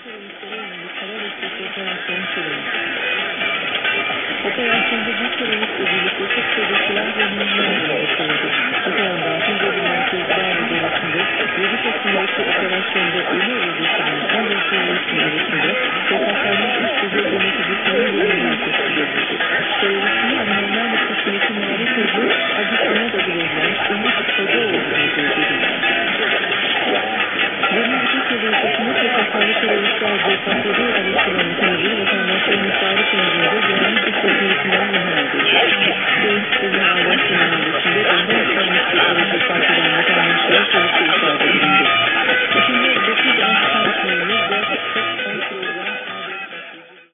teröristlere yönelik kara destek operasyon sürüyor. Operasyonda bir teröristle birlikte çok sayıda silah ve mühimmat çalıştırıldı. Öte yandan Hizbullah merkezli bağlı bölgesinde 7 Kasım'daki operasyonda ölü